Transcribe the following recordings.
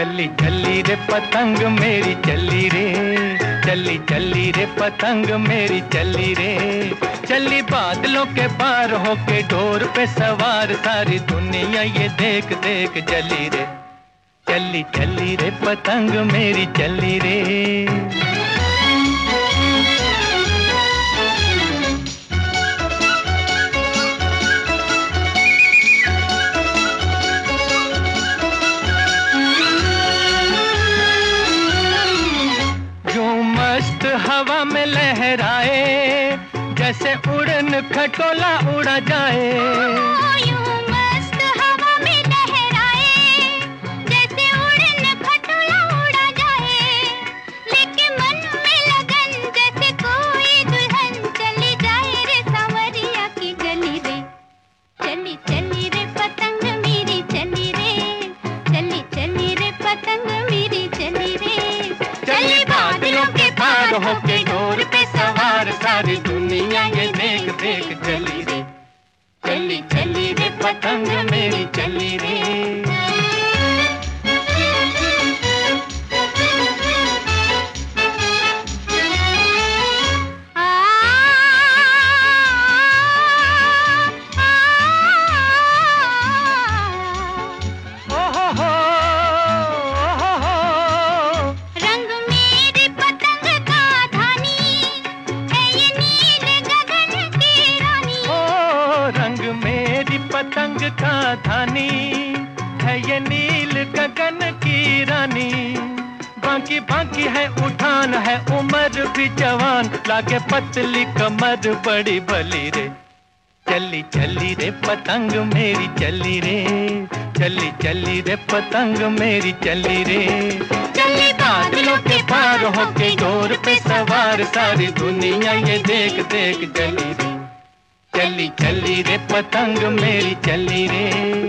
चली चली रे पतंग मेरी चली रे, चली चली रे पतंग मेरी चली रे। चली बादलों के पार होके डोर पे सवार, सारी दुनिया ये देख देख जली रे। चली चली रे पतंग मेरी चली रे। हवा में लहराए, जैसे उड़न खटोला उड़ा जाए। यूं मस्त हवा में लहराए, जैसे उड़न खटोला उड़ा जाए। लेके मन में लगन, जैसे कोई दुल्हन चली जाए रे सांवरिया की गली रे। चली चली रे पतंग मेरी चली रे, चली चली रे पतंग मेरी चली रे। चली बादलों के पार होके डोर पे सवार, सारी दुनिया ये देख देख चली रे। चली चली रे पतंग मेरी चली रे। पतंग का धानी है ये नील गगन की रानी। बाकी बाकी है उठान, है उम्र भी जवान, लागे पतली कमर बड़ी भली रे। चली चली रे पतंग मेरी चली रे, चली चली रे पतंग मेरी चली रे। चली बादलों के पार होके डोर पे सवार, सारी दुनिया ये देख देख जली रे। चली चली रे पतंग मेरी चली रे।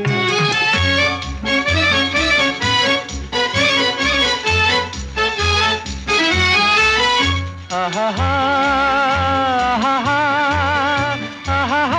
आहा हा, आहा हा, आहा हा।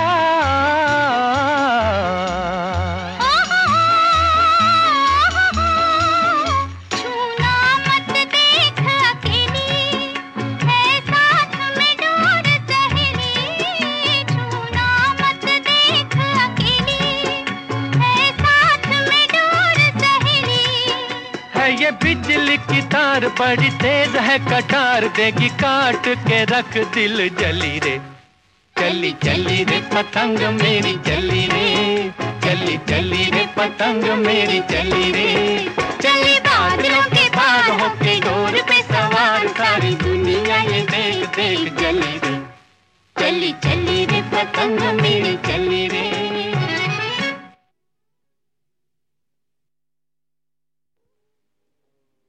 छूना मत देख अकेली, है साथ में डोर सहेली। छूना मत देख अकेली, है साथ में डोर सहेली। है ये बिजली की तार, बड़ी तेज है कटार, देगी काट के रख दिल जली रे। चली चली रे पतंग मेरी चली रे, चली चली रे पतंग मेरी चली रे। चली बादलों के पार होके डोर पे सवार, सारी दुनिया ये देख देख जली रे। चली चली रे पतंग मेरी